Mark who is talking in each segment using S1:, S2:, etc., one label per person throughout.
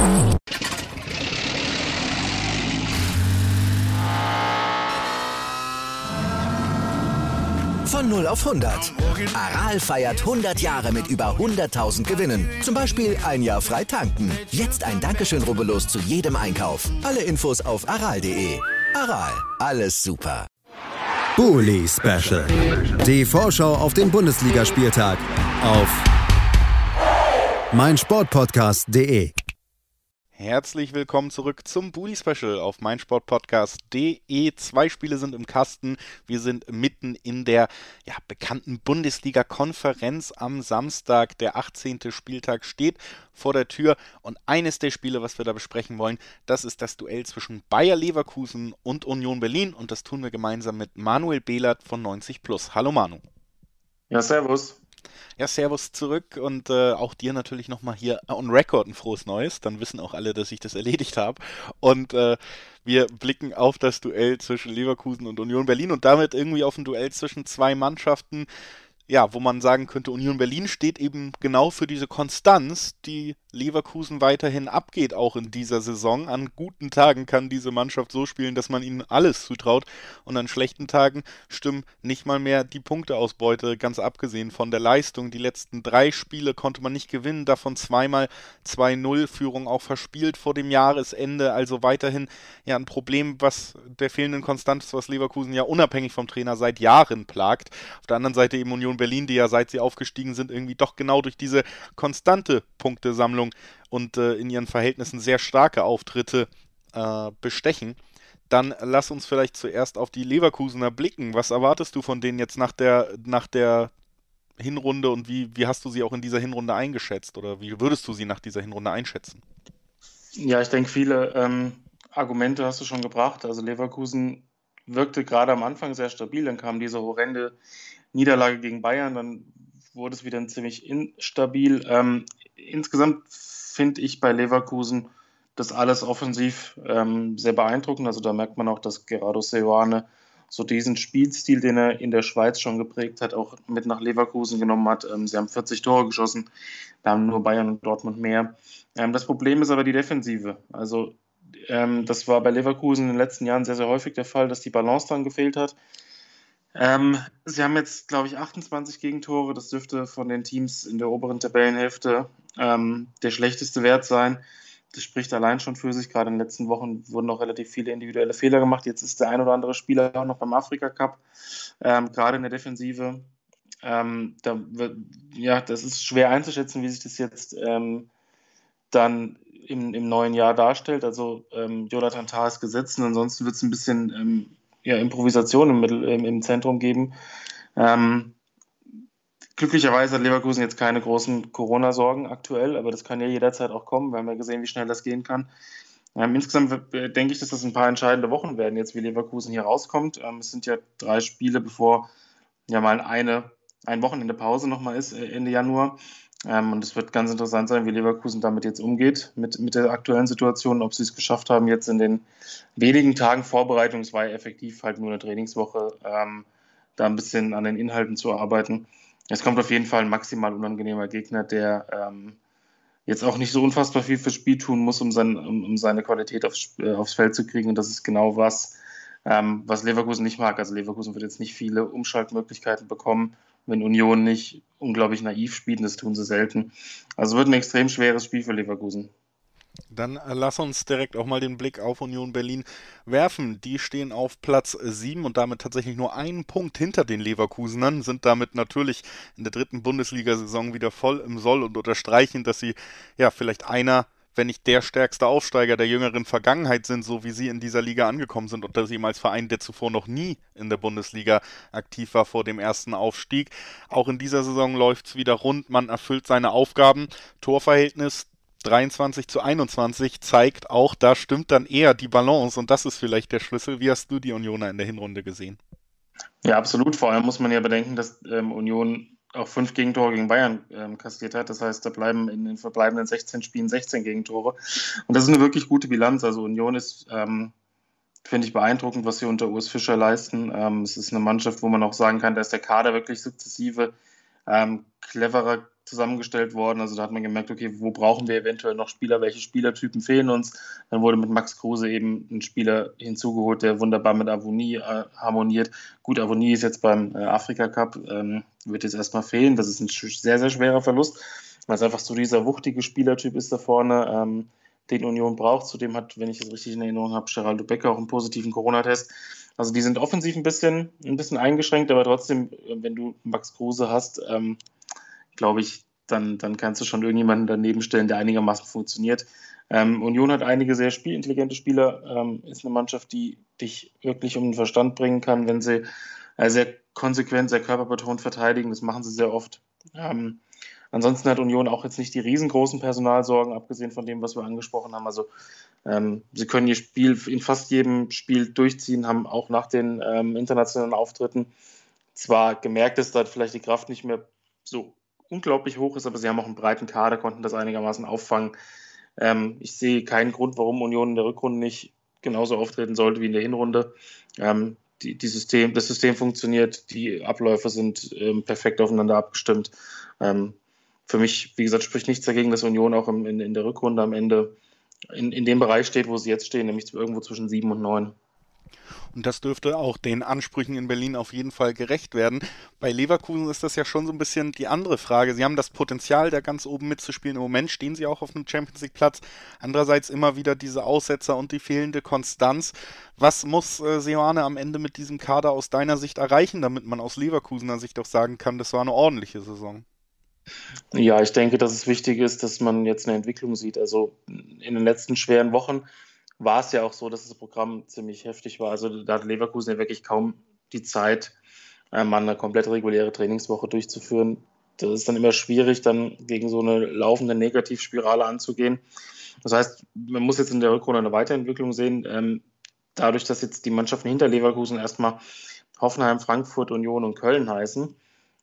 S1: Von 0 auf 100. Aral feiert 100 Jahre mit über 100.000 Gewinnen. Zum Beispiel ein Jahr frei tanken. Jetzt ein Dankeschön, rubbellos zu jedem Einkauf. Alle Infos auf aral.de. Aral, alles super.
S2: Bully Special. Die Vorschau auf den Bundesligaspieltag auf meinsportpodcast.de.
S3: Herzlich willkommen zurück zum Bully Special auf meinsportpodcast.de. 2 Spiele sind im Kasten. Wir sind mitten in der bekannten Bundesliga-Konferenz am Samstag. Der 18. Spieltag steht vor der Tür. Und eines der Spiele, was wir da besprechen wollen, das ist das Duell zwischen Bayer Leverkusen und Union Berlin. Und das tun wir gemeinsam mit Manuel Behlert von 90+. Hallo Manu.
S4: Ja, servus.
S3: Ja, servus zurück und auch dir natürlich nochmal hier on record ein frohes Neues. Dann wissen auch alle, dass ich das erledigt habe. Und wir blicken auf das Duell zwischen Leverkusen und Union Berlin und damit irgendwie auf ein Duell zwischen 2 Mannschaften, ja, wo man sagen könnte, Union Berlin steht eben genau für diese Konstanz, die Leverkusen weiterhin abgeht, auch in dieser Saison. An guten Tagen kann diese Mannschaft so spielen, dass man ihnen alles zutraut und an schlechten Tagen stimmen nicht mal mehr die Punkteausbeute, ganz abgesehen von der Leistung. Die letzten 3 Spiele konnte man nicht gewinnen, davon zweimal 2-0-Führung auch verspielt vor dem Jahresende, also weiterhin ja ein Problem, was der fehlenden Konstanz, was Leverkusen ja unabhängig vom Trainer seit Jahren plagt. Auf der anderen Seite eben Union Berlin, die ja seit sie aufgestiegen sind, irgendwie doch genau durch diese konstante Punktesammlung und in ihren Verhältnissen sehr starke Auftritte bestechen. Dann lass uns vielleicht zuerst auf die Leverkusener blicken. Was erwartest du von denen jetzt nach der Hinrunde und wie hast du sie auch in dieser Hinrunde eingeschätzt oder wie würdest du sie nach dieser Hinrunde einschätzen?
S4: Ja, ich denke, viele Argumente hast du schon gebracht. Also Leverkusen wirkte gerade am Anfang sehr stabil, dann kam diese horrende Niederlage gegen Bayern, dann wurde es wieder ziemlich instabil. Insgesamt finde ich bei Leverkusen das alles offensiv sehr beeindruckend. Also da merkt man auch, dass Gerardo Seoane so diesen Spielstil, den er in der Schweiz schon geprägt hat, auch mit nach Leverkusen genommen hat. Sie haben 40 Tore geschossen, da haben nur Bayern und Dortmund mehr. Das Problem ist aber die Defensive. Also das war bei Leverkusen in den letzten Jahren sehr, sehr häufig der Fall, dass die Balance dann gefehlt hat. Sie haben jetzt, glaube ich, 28 Gegentore. Das dürfte von den Teams in der oberen Tabellenhälfte der schlechteste Wert sein. Das spricht allein schon für sich. Gerade in den letzten Wochen wurden noch relativ viele individuelle Fehler gemacht. Jetzt ist der ein oder andere Spieler auch noch beim Afrika Cup, gerade in der Defensive. Das ist schwer einzuschätzen, wie sich das jetzt dann im neuen Jahr darstellt. Also Jonathan Tah ist gesetzt und ansonsten wird es ein bisschen Improvisation im Zentrum geben. Glücklicherweise hat Leverkusen jetzt keine großen Corona-Sorgen aktuell, aber das kann ja jederzeit auch kommen. Wir haben ja gesehen, wie schnell das gehen kann. Insgesamt denke ich, dass das ein paar entscheidende Wochen werden, jetzt wie Leverkusen hier rauskommt. Es sind ja 3 Spiele, bevor ja mal ein Wochenende Pause nochmal ist, Ende Januar. Und es wird ganz interessant sein, wie Leverkusen damit jetzt umgeht, mit der aktuellen Situation, ob sie es geschafft haben, jetzt in den wenigen Tagen Vorbereitung, es war ja effektiv halt nur eine Trainingswoche, da ein bisschen an den Inhalten zu arbeiten. Es kommt auf jeden Fall ein maximal unangenehmer Gegner, der jetzt auch nicht so unfassbar viel fürs Spiel tun muss, um seine Qualität aufs Feld zu kriegen. Und das ist genau was Leverkusen nicht mag. Also Leverkusen wird jetzt nicht viele Umschaltmöglichkeiten bekommen, wenn Union nicht unglaublich naiv spielt, und das tun sie selten. Also wird ein extrem schweres Spiel für Leverkusen.
S3: Dann lass uns direkt auch mal den Blick auf Union Berlin werfen. Die stehen auf Platz 7 und damit tatsächlich nur einen Punkt hinter den Leverkusenern, sind damit natürlich in der 3. Bundesliga-Saison wieder voll im Soll und unterstreichen, dass sie ja vielleicht einer, wenn nicht der stärkste Aufsteiger der jüngeren Vergangenheit sind, so wie sie in dieser Liga angekommen sind und dass sie als Verein, der zuvor noch nie in der Bundesliga aktiv war vor dem ersten Aufstieg. Auch in dieser Saison läuft es wieder rund, man erfüllt seine Aufgaben. Torverhältnis 23-21 zeigt auch, da stimmt dann eher die Balance und das ist vielleicht der Schlüssel. Wie hast du die Unioner in der Hinrunde gesehen?
S4: Ja, absolut. Vor allem muss man ja bedenken, dass Union auch 5 Gegentore gegen Bayern kassiert hat. Das heißt, da bleiben in den verbleibenden 16 Spielen 16 Gegentore. Und das ist eine wirklich gute Bilanz. Also Union ist, finde ich, beeindruckend, was sie unter Urs Fischer leisten. Es ist eine Mannschaft, wo man auch sagen kann, da ist der Kader wirklich sukzessive cleverer zusammengestellt worden. Also da hat man gemerkt, okay, wo brauchen wir eventuell noch Spieler, welche Spielertypen fehlen uns. Dann wurde mit Max Kruse eben ein Spieler hinzugeholt, der wunderbar mit Avonie harmoniert. Gut, Avonie ist jetzt beim Afrika Cup, wird jetzt erstmal fehlen. Das ist ein sehr, sehr schwerer Verlust, weil es einfach so dieser wuchtige Spielertyp ist da vorne, den Union braucht. Zudem hat, wenn ich es richtig in Erinnerung habe, Geraldo Becker auch einen positiven Corona-Test. Also die sind offensiv ein bisschen eingeschränkt, aber trotzdem, wenn du Max Kruse hast, glaube ich, dann kannst du schon irgendjemanden daneben stellen, der einigermaßen funktioniert. Union hat einige sehr spielintelligente Spieler, ist eine Mannschaft, die dich wirklich um den Verstand bringen kann, wenn sie sehr konsequent, sehr körperbetont verteidigen. Das machen sie sehr oft. Ansonsten hat Union auch jetzt nicht die riesengroßen Personalsorgen, abgesehen von dem, was wir angesprochen haben. Also sie können ihr Spiel in fast jedem Spiel durchziehen, haben auch nach den internationalen Auftritten zwar gemerkt, dass da vielleicht die Kraft nicht mehr so unglaublich hoch ist, aber sie haben auch einen breiten Kader, konnten das einigermaßen auffangen. Ich sehe keinen Grund, warum Union in der Rückrunde nicht genauso auftreten sollte wie in der Hinrunde. Das System funktioniert, die Abläufe sind perfekt aufeinander abgestimmt. Für mich, wie gesagt, spricht nichts dagegen, dass Union auch in der Rückrunde am Ende in dem Bereich steht, wo sie jetzt stehen, nämlich irgendwo zwischen 7 und 9.
S3: Und das dürfte auch den Ansprüchen in Berlin auf jeden Fall gerecht werden. Bei Leverkusen ist das ja schon so ein bisschen die andere Frage. Sie haben das Potenzial, da ganz oben mitzuspielen. Im Moment stehen sie auch auf einem Champions-League-Platz. Andererseits immer wieder diese Aussetzer und die fehlende Konstanz. Was muss Seoane am Ende mit diesem Kader aus deiner Sicht erreichen, damit man aus Leverkusener Sicht auch sagen kann, das war eine ordentliche Saison?
S4: Ja, ich denke, dass es wichtig ist, dass man jetzt eine Entwicklung sieht. Also in den letzten schweren Wochen war es ja auch so, dass das Programm ziemlich heftig war. Also da hat Leverkusen ja wirklich kaum die Zeit, mal eine komplett reguläre Trainingswoche durchzuführen. Das ist dann immer schwierig, dann gegen so eine laufende Negativspirale anzugehen. Das heißt, man muss jetzt in der Rückrunde eine Weiterentwicklung sehen. Dadurch, dass jetzt die Mannschaften hinter Leverkusen erstmal Hoffenheim, Frankfurt, Union und Köln heißen,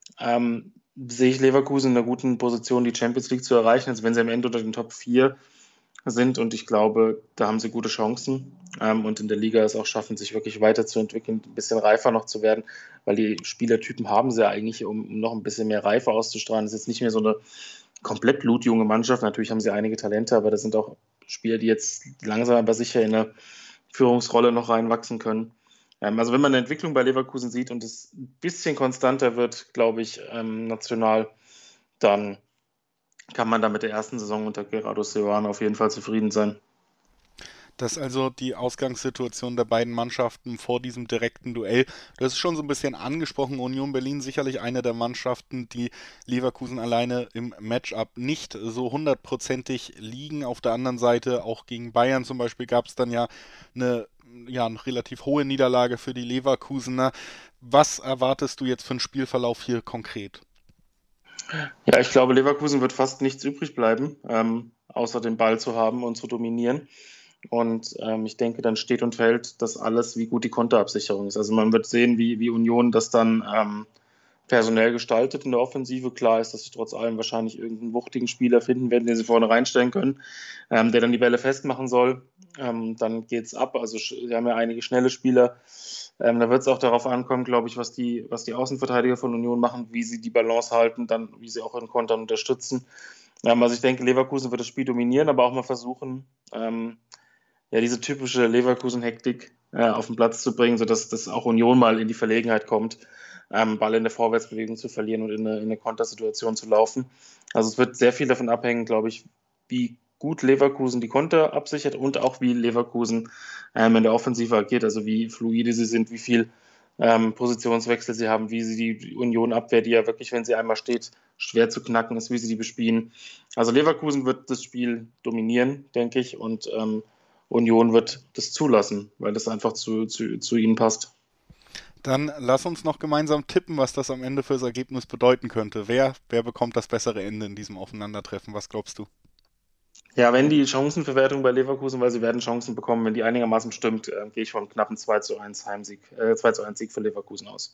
S4: sehe ich Leverkusen in einer guten Position, die Champions League zu erreichen. Also wenn sie am Ende unter den Top 4 sind, und ich glaube, da haben sie gute Chancen und in der Liga es auch schaffen, sich wirklich weiterzuentwickeln, ein bisschen reifer noch zu werden, weil die Spielertypen haben sie ja eigentlich, um noch ein bisschen mehr Reife auszustrahlen. Das ist jetzt nicht mehr so eine komplett blutjunge Mannschaft. Natürlich haben sie einige Talente, aber das sind auch Spieler, die jetzt langsam aber sicher in eine Führungsrolle noch reinwachsen können. Also wenn man eine Entwicklung bei Leverkusen sieht und es ein bisschen konstanter wird, glaube ich, national, dann kann man da mit der ersten Saison unter Gerardo Seoane auf jeden Fall zufrieden sein.
S3: Das ist also die Ausgangssituation der beiden Mannschaften vor diesem direkten Duell. Das ist schon so ein bisschen angesprochen. Union Berlin sicherlich eine der Mannschaften, die Leverkusen alleine im Matchup nicht so hundertprozentig liegen. Auf der anderen Seite, auch gegen Bayern zum Beispiel, gab es dann ja eine relativ hohe Niederlage für die Leverkusener. Was erwartest du jetzt für einen Spielverlauf hier konkret?
S4: Ja, ich glaube, Leverkusen wird fast nichts übrig bleiben, außer den Ball zu haben und zu dominieren. Und ich denke, dann steht und fällt das alles, wie gut die Konterabsicherung ist. Also man wird sehen, wie Union das dann personell gestaltet in der Offensive. Klar ist, dass sie trotz allem wahrscheinlich irgendeinen wuchtigen Spieler finden werden, den sie vorne reinstellen können, der dann die Bälle festmachen soll. Dann geht's ab. Also sie haben ja einige schnelle Spieler. Da wird es auch darauf ankommen, glaube ich, was die Außenverteidiger von Union machen, wie sie die Balance halten, dann wie sie auch in Kontern unterstützen. Also ich denke, Leverkusen wird das Spiel dominieren, aber auch mal versuchen, diese typische Leverkusen-Hektik auf den Platz zu bringen, sodass das auch Union mal in die Verlegenheit kommt, Ball in der Vorwärtsbewegung zu verlieren und in eine Kontersituation zu laufen. Also es wird sehr viel davon abhängen, glaube ich, wie gut Leverkusen die Konter absichert und auch wie Leverkusen in der Offensive agiert, also wie fluide sie sind, wie viel Positionswechsel sie haben, wie sie die Union-Abwehr, die ja wirklich, wenn sie einmal steht, schwer zu knacken ist, wie sie die bespielen. Also Leverkusen wird das Spiel dominieren, denke ich, und Union wird das zulassen, weil das einfach zu ihnen passt.
S3: Dann lass uns noch gemeinsam tippen, was das am Ende für das Ergebnis bedeuten könnte. Wer bekommt das bessere Ende in diesem Aufeinandertreffen? Was glaubst du?
S4: Ja, wenn die Chancenverwertung bei Leverkusen, weil sie werden Chancen bekommen, wenn die einigermaßen stimmt, gehe ich von einem knappen 2:1 Heimsieg, 2:1 Sieg für Leverkusen aus.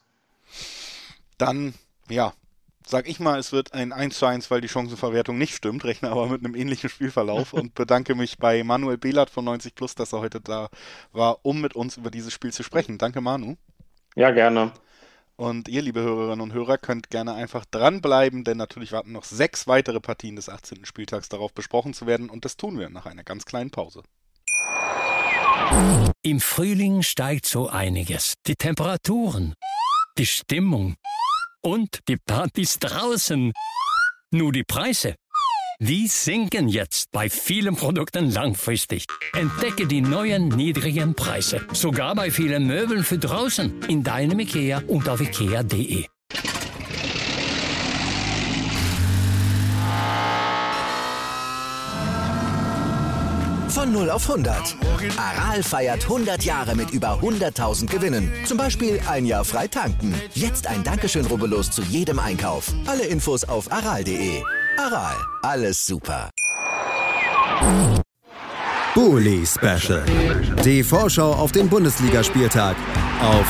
S3: Dann, sag ich mal, es wird ein 1:1, weil die Chancenverwertung nicht stimmt, rechne aber mit einem ähnlichen Spielverlauf und bedanke mich bei Manuel Behlert von 90+, dass er heute da war, um mit uns über dieses Spiel zu sprechen. Danke, Manu.
S4: Ja, gerne.
S3: Und ihr, liebe Hörerinnen und Hörer, könnt gerne einfach dranbleiben, denn natürlich warten noch 6 weitere Partien des 18. Spieltags darauf besprochen zu werden und das tun wir nach einer ganz kleinen Pause.
S5: Im Frühling steigt so einiges. Die Temperaturen, die Stimmung und die Partys draußen. Nur die Preise, die sinken jetzt bei vielen Produkten langfristig. Entdecke die neuen niedrigen Preise. Sogar bei vielen Möbeln für draußen. In deinem IKEA und auf IKEA.de.
S1: Von 0 auf 100. Aral feiert 100 Jahre mit über 100.000 Gewinnen. Zum Beispiel ein Jahr frei tanken. Jetzt ein Dankeschön, rubbellos zu jedem Einkauf. Alle Infos auf aral.de. Aral, alles super.
S2: Bully Special. Die Vorschau auf den Bundesligaspieltag auf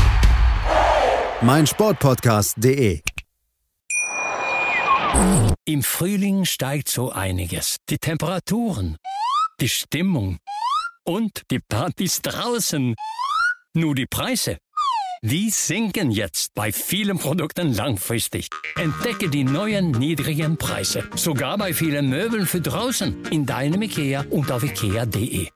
S2: meinsportpodcast.de.
S5: Im Frühling steigt so einiges. Die Temperaturen, die Stimmung und die Partys draußen. Nur die Preise, die sinken jetzt bei vielen Produkten langfristig. Entdecke die neuen niedrigen Preise. Sogar bei vielen Möbeln für draußen. In deinem IKEA und auf IKEA.de.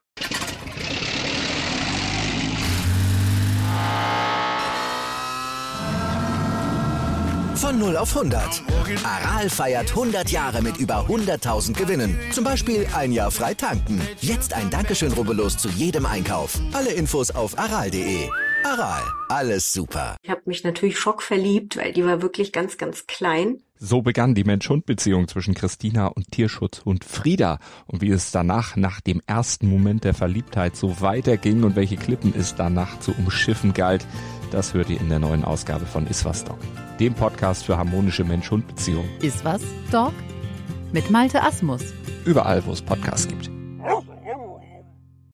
S1: Von 0 auf 100. Aral feiert 100 Jahre mit über 100.000 Gewinnen. Zum Beispiel ein Jahr frei tanken. Jetzt ein Dankeschön, rubbellos zu jedem Einkauf. Alle Infos auf aral.de. Aral, alles super.
S6: Ich habe mich natürlich schockverliebt, weil die war wirklich ganz, ganz klein.
S7: So begann die Mensch-Hund-Beziehung zwischen Christina und Tierschutzhund Frieda. Und wie es danach, nach dem ersten Moment der Verliebtheit, so weiterging und welche Klippen es danach zu umschiffen galt, das hört ihr in der neuen Ausgabe von Iswas Dog, dem Podcast für harmonische Mensch-Hund-Beziehungen.
S8: Iswas Dog? Mit Malte Asmus.
S7: Überall, wo es Podcasts gibt.